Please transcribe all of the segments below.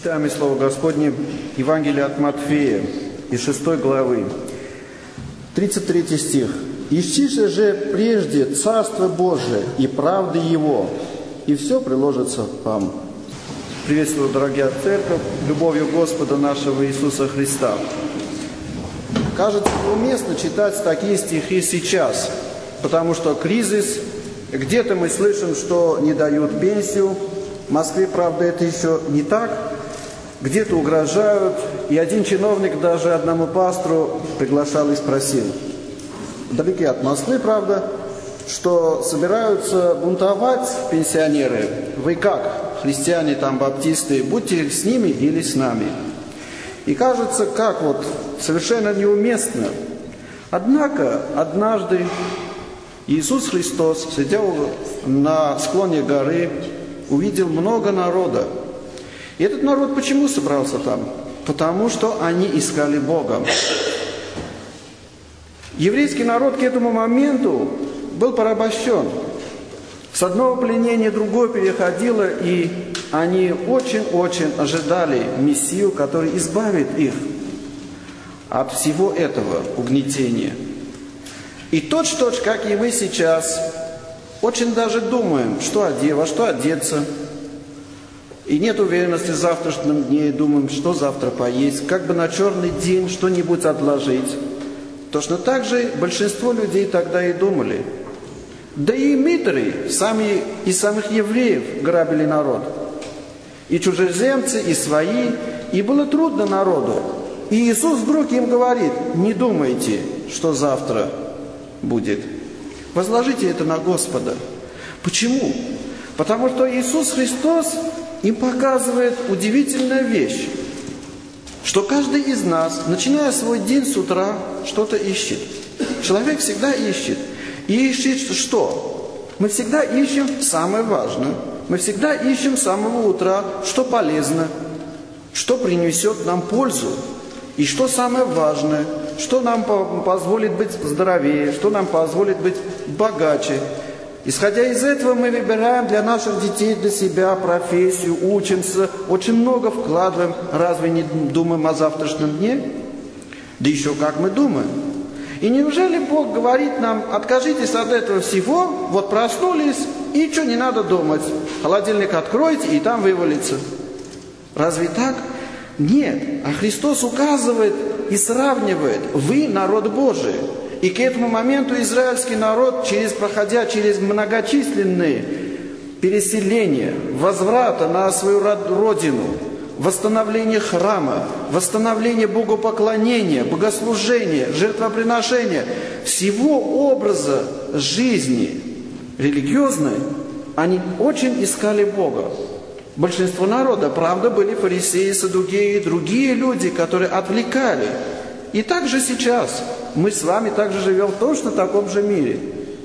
Читаем из Слова Господне Евангелие от Матфея из 6 главы, 33 стих. «Ищите же прежде Царство Божие и правды Его, и все приложится вам». Приветствую, дорогие церковь, любовью Господа нашего Иисуса Христа. Кажется неуместно читать такие стихи сейчас, потому что кризис, где-то мы слышим, что не дают пенсию. В Москве, правда, это еще не так. Где-то угрожают. И один чиновник даже одному пастору приглашал и спросил, вдалеке от Москвы, правда, что собираются бунтовать пенсионеры. Вы как, христиане, там, баптисты, будьте с ними или с нами? И кажется, как вот, совершенно неуместно. Однако, однажды Иисус Христос, сидя на склоне горы, увидел много народа. И этот народ почему собрался там? Потому что они искали Бога. Еврейский народ к этому моменту был порабощен. С одного пленения другое переходило, и они очень-очень ожидали Мессию, который избавит их от всего этого угнетения. И точь-в-точь, как и мы сейчас, очень даже думаем, во что одеться. И нет уверенности в завтрашнем дне, и думаем, что завтра поесть, как бы на черный день что-нибудь отложить. Точно так же большинство людей тогда и думали. Да и митры, сами из самых евреев грабили народ. И чужеземцы, и свои, и было трудно народу. И Иисус вдруг им говорит: не думайте, что завтра будет. Возложите это на Господа. Почему? Потому что Иисус Христос им показывает удивительную вещь, что каждый из нас, начиная свой день с утра, что-то ищет. Человек всегда ищет. И ищет что? Мы всегда ищем самое важное. Мы всегда ищем с самого утра, что полезно, что принесет нам пользу. И что самое важное, что нам позволит быть здоровее, что нам позволит быть богаче. Исходя из этого, мы выбираем для наших детей, для себя профессию, учимся, очень много вкладываем. Разве не думаем о завтрашнем дне? Да еще как мы думаем. И неужели Бог говорит нам: откажитесь от этого всего, вот проснулись, и ничего не надо думать. Холодильник откройте, и там вывалится. Разве так? Нет. А Христос указывает и сравнивает: вы народ Божий. И к этому моменту израильский народ, проходя через многочисленные переселения, возврата на свою родину, восстановление храма, восстановление богопоклонения, богослужения, жертвоприношения, всего образа жизни религиозной, они очень искали Бога. Большинство народа, правда, были фарисеи, саддукеи и другие люди, которые отвлекали. И также сейчас мы с вами также живем в точно таком же мире.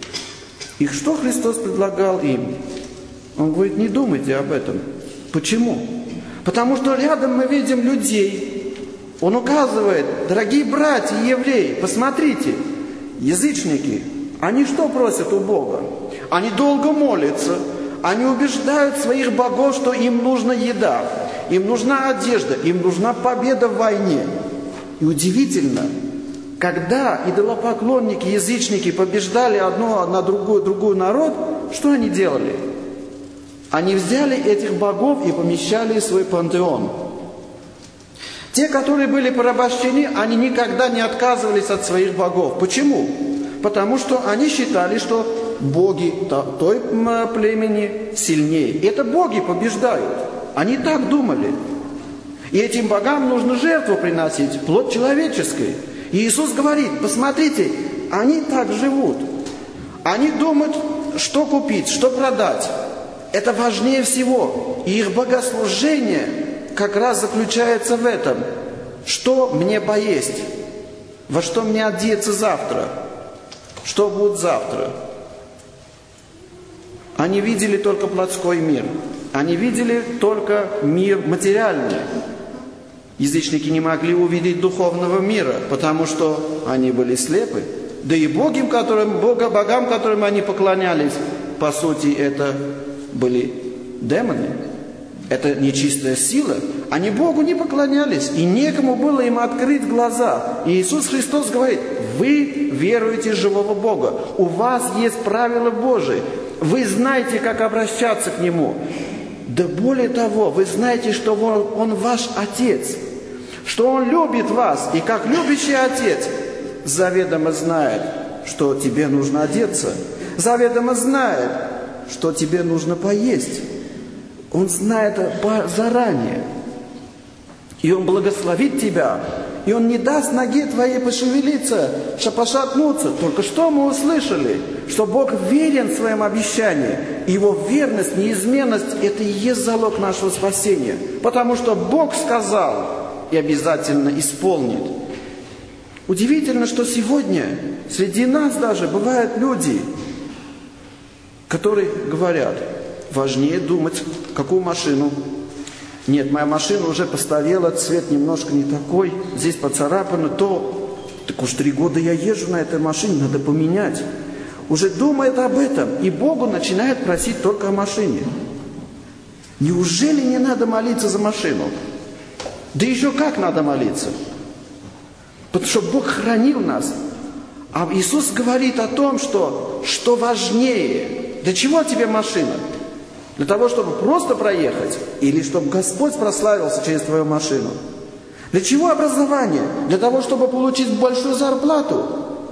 И что Христос предлагал им? Он говорит: не думайте об этом. Почему? Потому что рядом мы видим людей. Он указывает: дорогие братья евреи, посмотрите, язычники, они что просят у Бога? Они долго молятся, они убеждают своих богов, что им нужна еда, им нужна одежда, им нужна победа в войне. И удивительно, когда идолопоклонники, язычники побеждали одно на другой народ, что они делали? Они взяли этих богов и помещали в свой пантеон. Те, которые были порабощены, они никогда не отказывались от своих богов. Почему? Потому что они считали, что боги той племени сильнее. Это боги побеждают. Они так думали. И этим богам нужно жертву приносить, плоть человеческой. И Иисус говорит: посмотрите, они так живут. Они думают, что купить, что продать. Это важнее всего. И их богослужение как раз заключается в этом. Что мне поесть? Во что мне одеться завтра? Что будет завтра? Они видели только плотской мир. Они видели только мир материальный. Язычники не могли увидеть духовного мира, потому что они были слепы. Да и богам, которым они поклонялись, по сути, это были демоны. Это нечистая сила. Они Богу не поклонялись, и некому было им открыть глаза. И Иисус Христос говорит: вы веруете в живого Бога, у вас есть правила Божии, вы знаете, как обращаться к Нему. Да более того, вы знаете, что Он ваш Отец, что Он любит вас, и как любящий Отец заведомо знает, что тебе нужно одеться, заведомо знает, что тебе нужно поесть. Он знает заранее. И Он благословит тебя, и Он не даст ноге твоей пошевелиться, пошатнуться. Только что мы услышали, что Бог верен в своем обещании. И Его верность, неизменность – это и есть залог нашего спасения. Потому что Бог сказал и обязательно исполнит. Удивительно, что сегодня среди нас даже бывают люди, которые говорят: важнее думать, какую машину. Нет, моя машина уже постарела, цвет немножко не такой, здесь поцарапано, то. Так уж 3 года я езжу на этой машине, надо поменять. Уже думает об этом, и Богу начинает просить только о машине. Неужели не надо молиться за машину? Да еще как надо молиться? Потому что Бог хранил нас. А Иисус говорит о том, что важнее. Для чего тебе машина? Для того, чтобы просто проехать? Или чтобы Господь прославился через твою машину? Для чего образование? Для того, чтобы получить большую зарплату?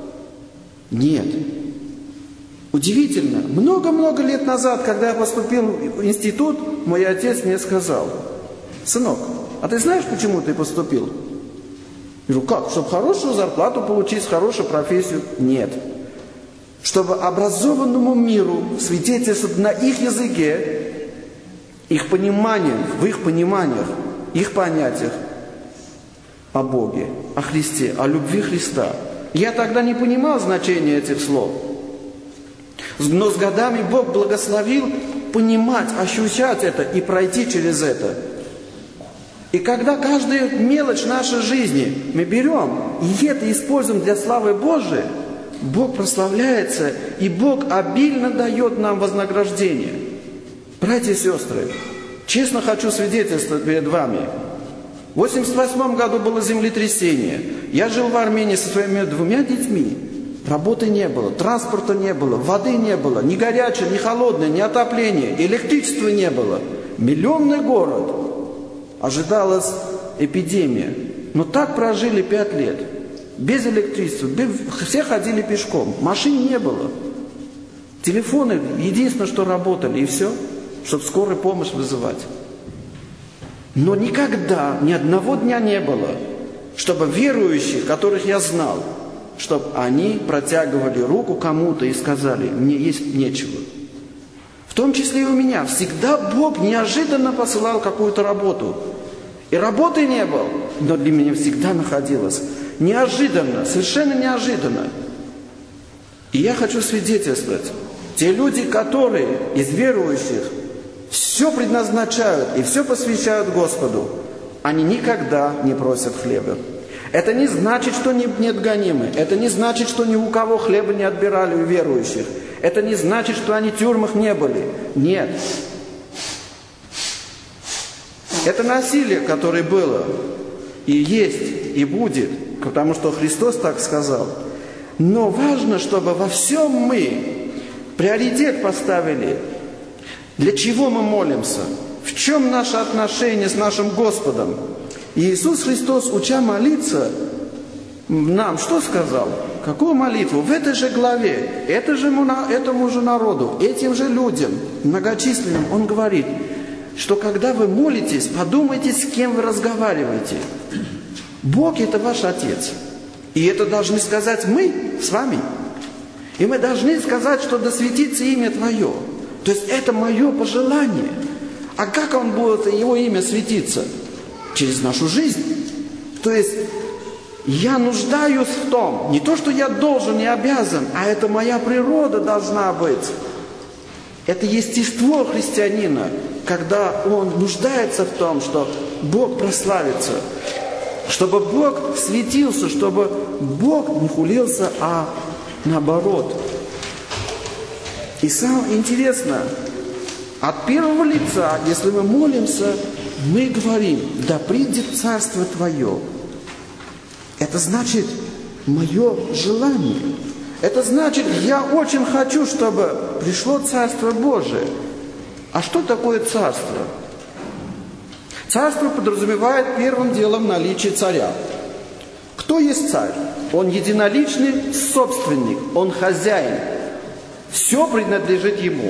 Нет. Удивительно. Много-много лет назад, когда я поступил в институт, мой отец мне сказал: сынок, а ты знаешь, почему ты поступил? Я говорю: как? Чтобы хорошую зарплату получить, хорошую профессию? Нет. Чтобы образованному миру свидетельствовать на их языке, их пониманиях, в их пониманиях, их понятиях о Боге, о Христе, о любви Христа. Я тогда не понимал значения этих слов. Но с годами Бог благословил понимать, ощущать это и пройти через это. И когда каждую мелочь нашей жизни мы берем и это используем для славы Божией, Бог прославляется, и Бог обильно дает нам вознаграждение. Братья и сестры, честно хочу свидетельствовать перед вами. В 1988 году было землетрясение. Я жил в Армении со своими 2 детьми. Работы не было, транспорта не было, воды не было, ни горячей, ни холодной, ни отопления, электричества не было. Миллионный город. Ожидалась эпидемия. Но так прожили 5 лет. Без электричества. Все ходили пешком. Машин не было. Телефоны единственное, что работали, и все, чтобы скорую помощь вызывать. Но никогда, ни одного дня не было, чтобы верующие, которых я знал, чтобы они протягивали руку кому-то и сказали: мне есть нечего. В том числе и у меня. Всегда Бог неожиданно посылал какую-то работу. И работы не было, но для меня всегда находилось. Неожиданно, совершенно неожиданно. И я хочу свидетельствовать. Те люди, которые из верующих все предназначают и все посвящают Господу, они никогда не просят хлеба. Это не значит, что нет гонимы. Это не значит, что ни у кого хлеба не отбирали у верующих. Это не значит, что они в тюрьмах не были. Нет. Это насилие, которое было, и есть, и будет, потому что Христос так сказал. Но важно, чтобы во всем мы приоритет поставили. Для чего мы молимся? В чем наше отношение с нашим Господом? И Иисус Христос, уча молиться, нам что сказал? Какую молитву? В этой же главе, этому же народу, этим же людям, многочисленным, Он говорит, что когда вы молитесь, подумайте, с кем вы разговариваете. Бог – это ваш Отец. И это должны сказать мы с вами. И мы должны сказать, что да светится имя Твое. То есть это мое пожелание. А как Он будет, Его имя светиться? Через нашу жизнь. То есть я нуждаюсь в том, не то, что я должен и обязан, а это моя природа должна быть. Это естество христианина, когда он нуждается в том, что Бог прославится, чтобы Бог светился, чтобы Бог не хулился, а наоборот. И самое интересное, от первого лица, если мы молимся, мы говорим: да придет Царство Твое. Это значит мое желание. Это значит, я очень хочу, чтобы пришло Царство Божие. А что такое царство? Царство подразумевает первым делом наличие царя. Кто есть царь? Он единоличный собственник, он хозяин. Все принадлежит ему.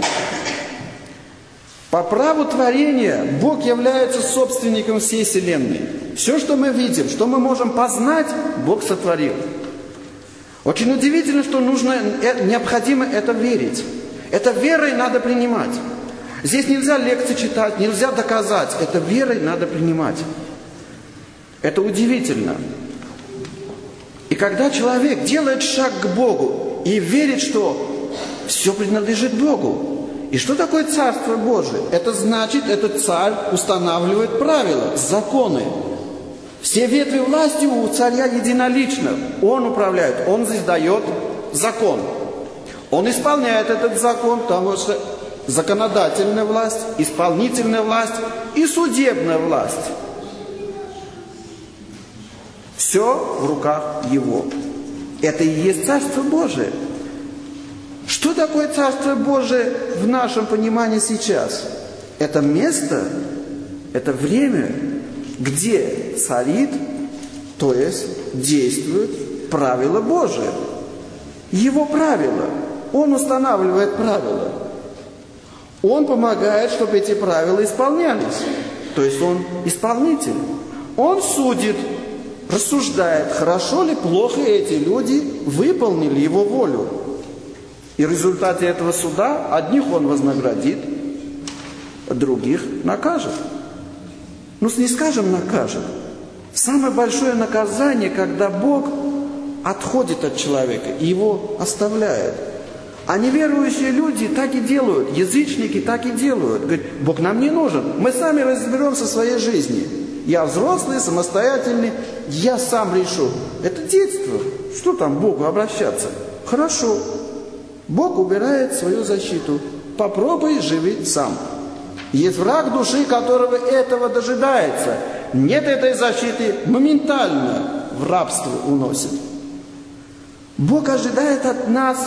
По праву творения Бог является собственником всей вселенной. Все, что мы видим, что мы можем познать, Бог сотворил. Очень удивительно, что необходимо это верить. Это верой надо принимать. Здесь нельзя лекции читать, нельзя доказать. Это верой надо принимать. Это удивительно. И когда человек делает шаг к Богу и верит, что все принадлежит Богу. И что такое Царство Божие? Это значит, этот царь устанавливает правила, законы. Все ветви власти у царя единолично. Он управляет, он издает закон. Он исполняет этот закон, потому что законодательная власть, исполнительная власть и судебная власть. Все в руках его. Это и есть Царство Божие. Что такое Царство Божие в нашем понимании сейчас? Это место, это время, где царит, то есть действует правила Божие. Его правила. Он устанавливает правила. Он помогает, чтобы эти правила исполнялись. То есть он исполнитель. Он судит, рассуждает, хорошо ли, плохо эти люди выполнили его волю. И в результате этого суда одних он вознаградит, других накажет. Ну, не скажем накажет. Самое большое наказание, когда Бог отходит от человека и его оставляет. А неверующие люди так и делают, язычники так и делают. Говорят: Бог нам не нужен, мы сами разберемся в своей жизни. Я взрослый, самостоятельный, я сам решу. Это детство. Что там Богу обращаться? Хорошо. Бог убирает свою защиту. Попробуй живи сам. Есть враг души, которого этого дожидается. Нет этой защиты, моментально в рабство уносит. Бог ожидает от нас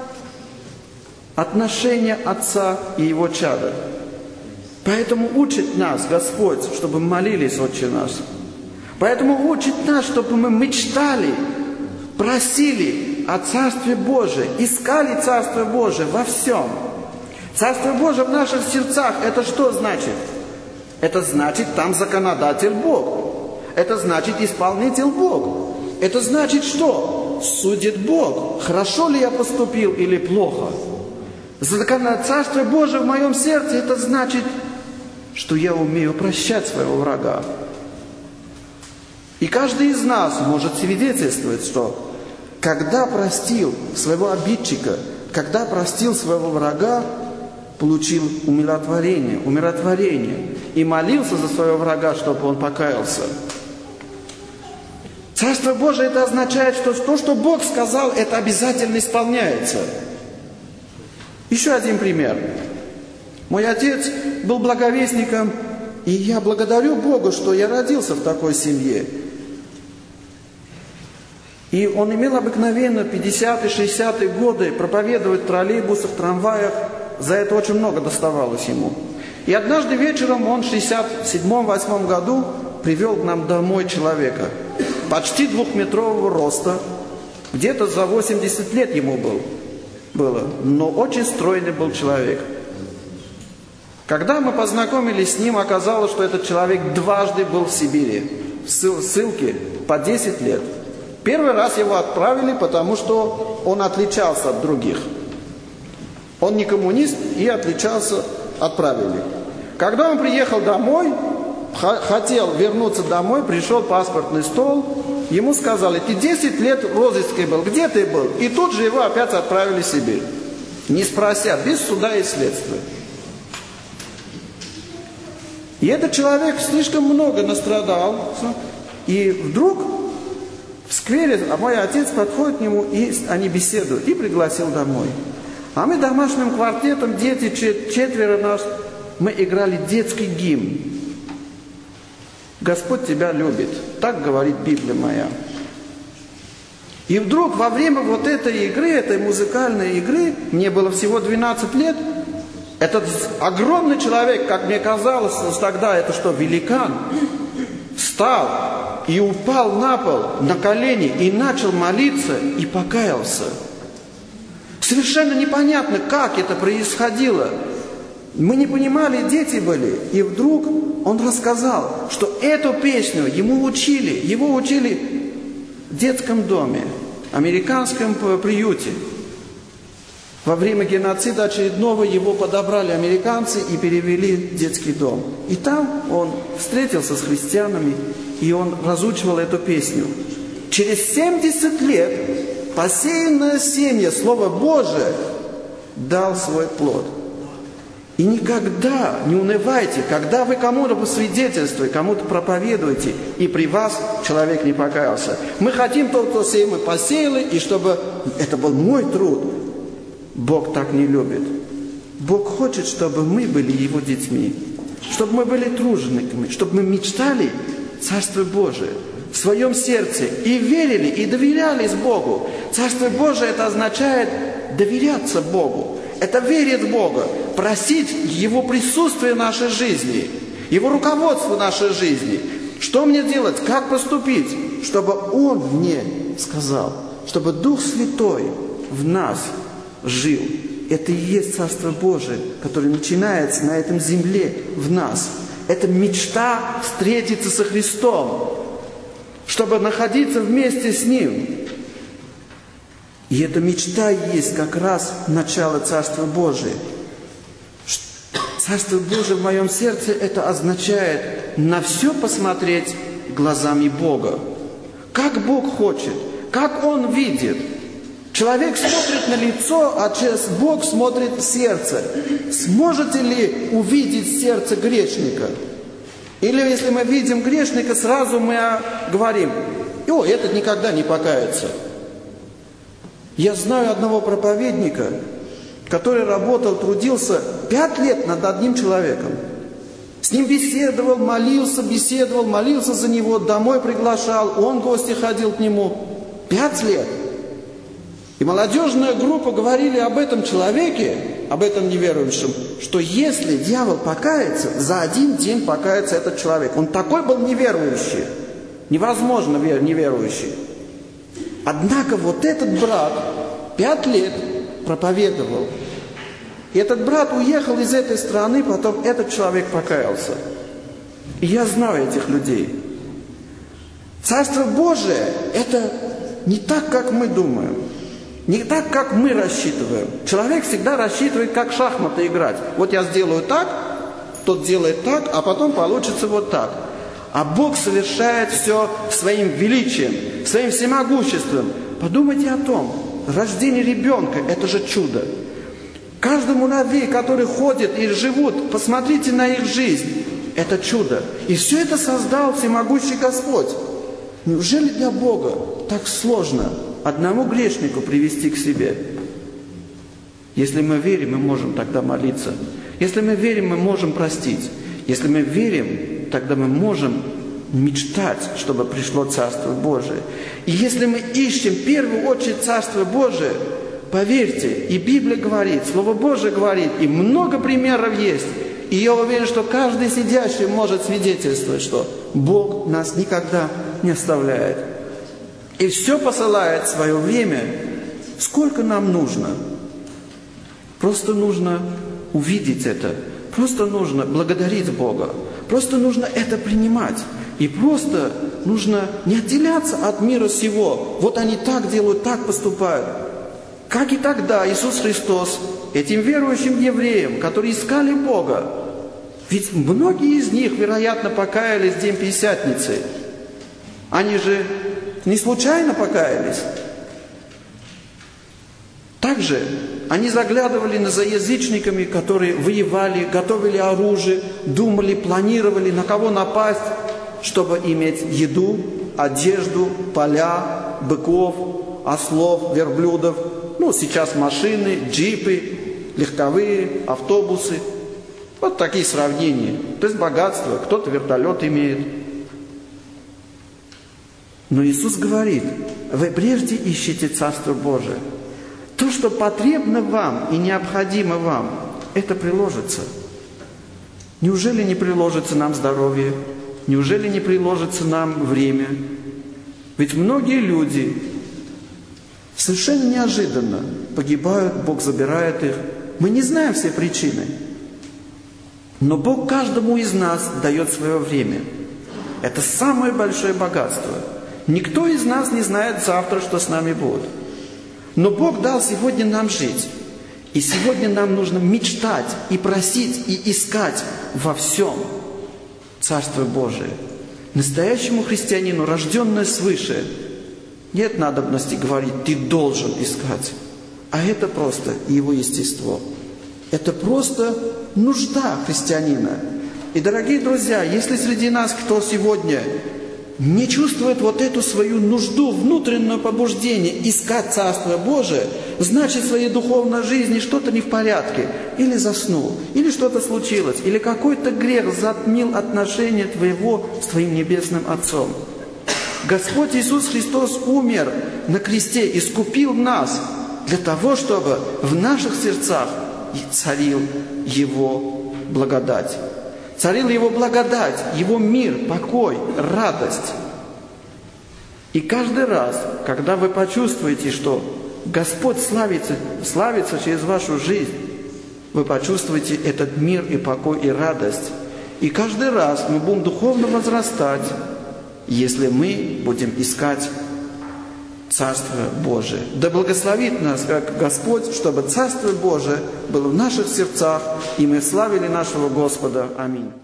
отношения Отца и Его чада. Поэтому учит нас Господь, чтобы мы молились Отче наш. Поэтому учит нас, чтобы мы мечтали, просили о Царстве Божие, искали Царство Божие во всем. Царство Божие в наших сердцах, это что значит? Это значит, там законодатель Бог. Это значит, исполнитель Бог. Это значит, что? Судит Бог. Хорошо ли я поступил или плохо? Царство Божие в моем сердце, это значит, что я умею прощать своего врага. И каждый из нас может свидетельствовать, что когда простил своего обидчика, когда простил своего врага, получил умиротворение и молился за своего врага, чтобы он покаялся. Царство Божие это означает, что то, что Бог сказал, это обязательно исполняется. Еще один пример. Мой отец был благовестником, и я благодарю Бога, что я родился в такой семье. И он имел обыкновенно 50-е, 60-е годы проповедовать в троллейбусах, трамваях. За это очень много доставалось ему. И однажды вечером он в 67-8 году привел к нам домой человека. Почти 2-метрового роста. Где-то за 80 лет ему было. Но очень стройный был человек. Когда мы познакомились с ним, оказалось, что этот человек дважды был в Сибири. В ссылке по 10 лет. Первый раз его отправили, потому что он отличался от других. Он не коммунист и отличался, отправили. Когда он приехал домой, хотел вернуться домой, пришел паспортный стол, ему сказали: ты 10 лет в розыске был, где ты был? И тут же его опять отправили в Сибирь. Не спрося, без суда и следствия. И этот человек слишком много настрадал. И вдруг в сквере мой отец подходит к нему, и они беседуют, и пригласил домой. А мы домашним квартетом, дети, 4 нас, мы играли детский гимн. Господь тебя любит. Так говорит Библия моя. И вдруг во время вот этой игры, этой музыкальной игры, мне было всего 12 лет, этот огромный человек, как мне казалось тогда, это что, великан, встал и упал на пол, на колени, и начал молиться, и покаялся. Совершенно непонятно, как это происходило. Мы не понимали, дети были. И вдруг он рассказал, что эту песню его учили в детском доме, американском приюте. Во время геноцида очередного его подобрали американцы и перевели в детский дом. И там он встретился с христианами, и он разучивал эту песню. Через 70 лет посеянное семя, Слово Божие, дал свой плод. И никогда не унывайте, когда вы кому-то посвидетельствуете, кому-то проповедуете, и при вас человек не покаялся. Мы хотим то семя посеяли, и чтобы это был мой труд. Бог так не любит. Бог хочет, чтобы мы были Его детьми, чтобы мы были тружениками, чтобы мы мечтали Царство Божие в своем сердце и верили, и доверялись Богу. Царство Божие это означает доверяться Богу. Это верить в Бога, просить Его присутствия в нашей жизни, Его руководства в нашей жизни. Что мне делать, как поступить, чтобы Он мне сказал, чтобы Дух Святой в нас жил. Это и есть Царство Божие, которое начинается на этом земле в нас. Это мечта встретиться со Христом, чтобы находиться вместе с Ним. И эта мечта есть как раз начало Царства Божия. Царство Божие в моем сердце это означает на все посмотреть глазами Бога. Как Бог хочет, как Он видит. Человек смотрит на лицо, а Бог смотрит в сердце. Сможете ли увидеть сердце грешника? Или если мы видим грешника, сразу мы говорим: «О, этот никогда не покается». Я знаю одного проповедника, который работал, трудился 5 лет над одним человеком. С ним беседовал, молился за него, домой приглашал, он в гости ходил к нему. 5 лет. И молодежная группа говорили об этом человеке, об этом неверующем, что если дьявол покается, за 1 день покается этот человек. Он такой был неверующий, невозможно неверующий. Однако вот этот брат 5 лет проповедовал. И этот брат уехал из этой страны, потом этот человек покаялся. И я знаю этих людей. Царство Божие – это не так, как мы думаем. Не так, как мы рассчитываем. Человек всегда рассчитывает, как в шахматы играть. Вот я сделаю так, тот делает так, а потом получится вот так. А Бог совершает все своим величием, своим всемогуществом. Подумайте о том, рождение ребенка – это же чудо. Каждый муравей, который ходит и живут, посмотрите на их жизнь. Это чудо. И все это создал всемогущий Господь. Неужели для Бога так сложно одному грешнику привести к себе? Если мы верим, мы можем тогда молиться. Если мы верим, мы можем простить. Если мы верим, тогда мы можем мечтать, чтобы пришло Царство Божие. И если мы ищем в первую очередь Царство Божие, поверьте, и Библия говорит, Слово Божие говорит, и много примеров есть. И я уверен, что каждый сидящий может свидетельствовать, что Бог нас никогда не оставляет. И все посылает в свое время. Сколько нам нужно? Просто нужно увидеть это. Просто нужно благодарить Бога. Просто нужно это принимать. И просто нужно не отделяться от мира сего. Вот они так делают, так поступают. Как и тогда Иисус Христос этим верующим евреям, которые искали Бога, ведь многие из них, вероятно, покаялись в день Пятидесятницы. Они же не случайно покаялись. Также они заглядывали за язычниками, которые воевали, готовили оружие, думали, планировали, на кого напасть, чтобы иметь еду, одежду, поля, быков, ослов, верблюдов. Сейчас машины, джипы, легковые, автобусы. Вот такие сравнения. То есть богатство, кто-то вертолет имеет. Но Иисус говорит: вы прежде ищите Царство Божие. То, что потребно вам и необходимо вам, это приложится. Неужели не приложится нам здоровье? Неужели не приложится нам время? Ведь многие люди совершенно неожиданно погибают, Бог забирает их. Мы не знаем все причины. Но Бог каждому из нас дает свое время. Это самое большое богатство. Никто из нас не знает завтра, что с нами будет. Но Бог дал сегодня нам жить. И сегодня нам нужно мечтать и просить и искать во всем Царство Божие. Настоящему христианину, рожденному свыше, нет надобности говорить: ты должен искать. А это просто его естество. Это просто нужда христианина. И, дорогие друзья, если среди нас кто сегодня не чувствует вот эту свою нужду, внутреннее побуждение искать Царство Божие, значит, в своей духовной жизни что-то не в порядке. Или заснул, или что-то случилось, или какой-то грех затмил отношение твоего с твоим Небесным Отцом. Господь Иисус Христос умер на кресте, искупил нас для того, чтобы в наших сердцах царил Его благодать. Царил Его благодать, Его мир, покой, радость. И каждый раз, когда вы почувствуете, что Господь славится через вашу жизнь, вы почувствуете этот мир и покой и радость. И каждый раз мы будем духовно возрастать, если мы будем искать Царство Божие. Да благословит нас как Господь, чтобы Царство Божие было в наших сердцах, и мы славили нашего Господа. Аминь.